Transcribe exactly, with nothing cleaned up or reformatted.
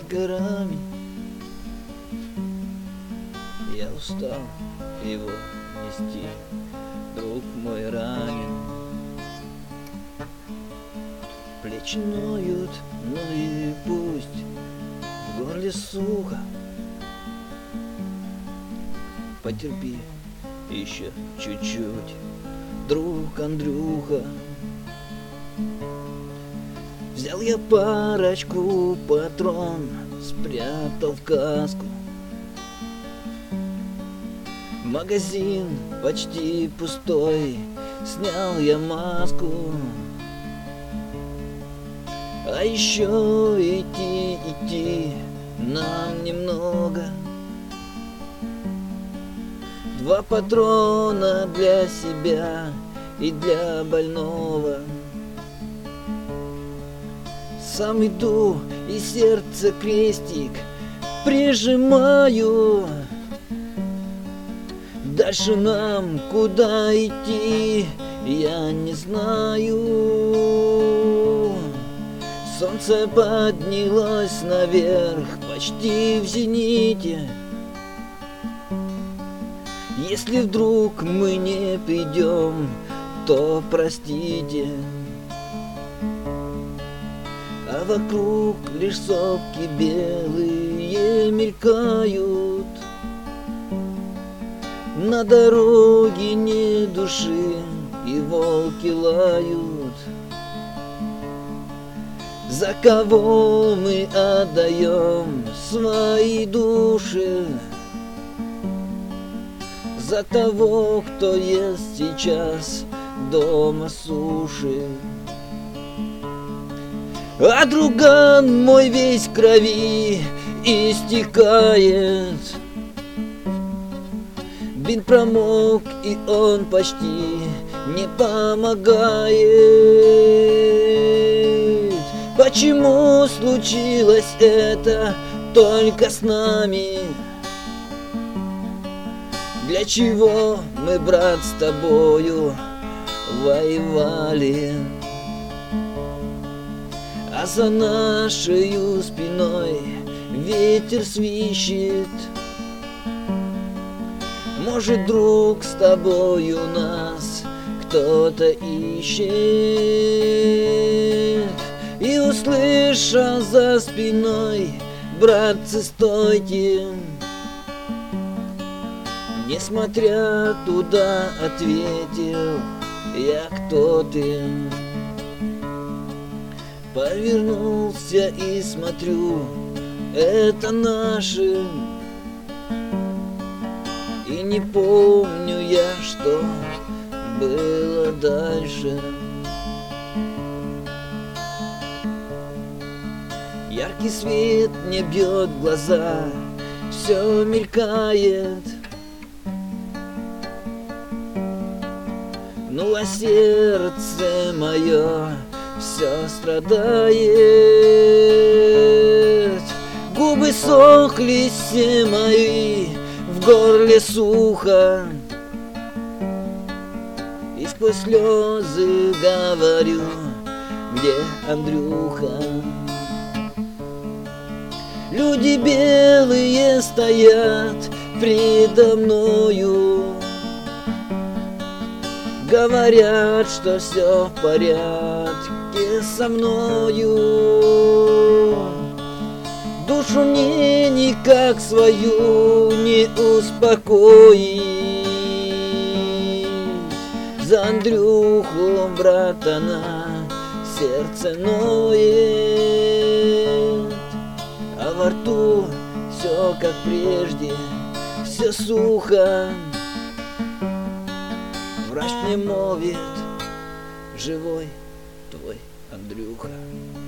горами. Я устал его нести, друг мой ранен. Плечи ноют, ну и пусть, в горле сухо. Потерпи еще чуть-чуть, друг Андрюха. Взял я парочку патрон, спрятал в каску. Магазин почти пустой, снял я маску. А еще идти, идти нам немного. Два патрона для себя и для больного. Сам иду и сердце крестик прижимаю. Дальше нам куда идти, я не знаю. Солнце поднялось наверх, почти в зените. Если вдруг мы не придем, то простите. А вокруг лишь сопки белые мелькают. На дороге ни души, и волки лают. За кого мы отдаем свои души? За того, кто ест сейчас дома суши. А друган мой весь в крови истекает. Бинт промок, и он почти не помогает. Почему случилось это только с нами? Для чего мы, брат, с тобою воевали? А за нашей спиной ветер свищет. Может, друг, с тобою нас кто-то ищет. И услышал за спиной: братцы, стойте. Несмотря туда, ответил я: кто ты? Повернулся и смотрю, это наши. И не помню я, что было дальше. Яркий свет мне бьет в глаза, все мелькает. Ну а сердце мое все страдает. Губы сохли все мои, в горле сухо. И сквозь слезы говорю: где Андрюха? Люди белые стоят предо мною, говорят, что все в порядке со мною. Душу мне никак свою не успокоить. За Андрюху, брата, на сердце ноет. А во рту все как прежде, все сухо. Врач мне молвит: живой твой Андрюха.